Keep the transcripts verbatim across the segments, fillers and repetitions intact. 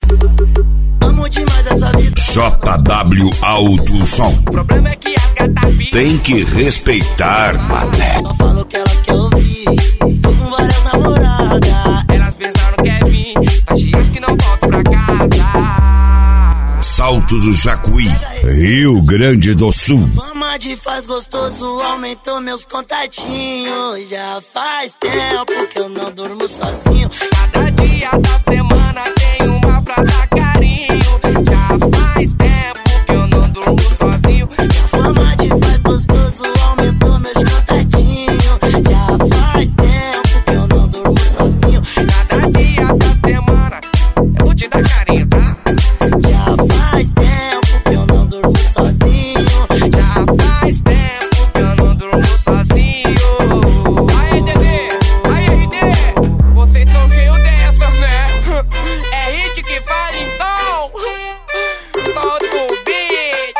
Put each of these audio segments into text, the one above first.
Amo demais essa vida. J W Alto Som. O problema é que as gatas ficam. Tem que respeitar, mané. Só falo que elas querem ouvir. Tô com várias namoradas. Elas pensaram que é vir. Faz dias que não volto pra casa. Salto do Jacuí, Rio Grande do Sul. Fama de faz gostoso aumentou meus contatinhos. Já faz tempo que eu não durmo sozinho. Cada dia da semana tem uma pra dar carinho. Já faz tempo que eu não durmo sozinho. A fama de faz gostoso aumentou meus contatinhos. Já faz tempo que eu não durmo sozinho. Cada dia da semana eu vou te dar carinho, tá? Já faz tempo que eu não durmo sozinho. Já faz tempo que eu não durmo sozinho. Aí, Dedê, aí, R D, vocês são cheios dessas, né? É hit que fala então. Solta o beat.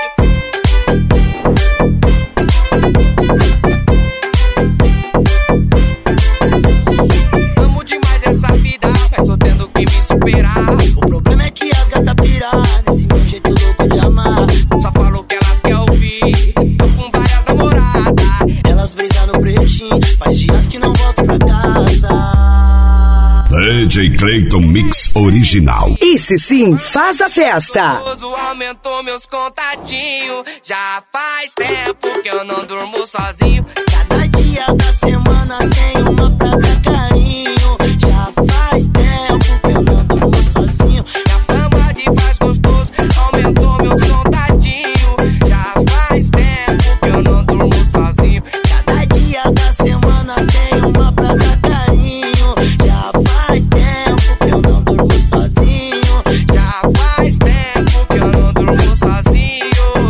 Amo demais essa vida, mas tô tendo que me superar. O problema é que as gatas piram nesse meu jeito louco de amar. Só falo que elas querem ouvir. Tô com várias namoradas. Elas brisam no pretinho, faz dias que não volto pra casa. D J Clayton Mix Original. Esse sim faz a festa. Gostoso aumentou meus contatinhos. Já faz tempo que eu não durmo sozinho. Cada dia da semana tem uma pra dar carinho. Já faz tempo que eu não durmo sozinho. E a fama de faz gostoso aumentou meus contatinhos. Já faz tempo que eu não durmo sozinho. Cada dia da semana tem uma pra dar carinho. Já faz tempo que eu não durmo sozinho. Já faz tempo que eu não durmo sozinho.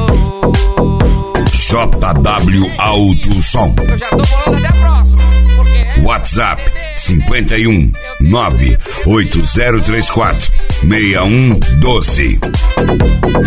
J W Alto Som. Eu já tô falando até a próxima. Porque WhatsApp cinquenta e um nove oito zero três quatro seis um um doze.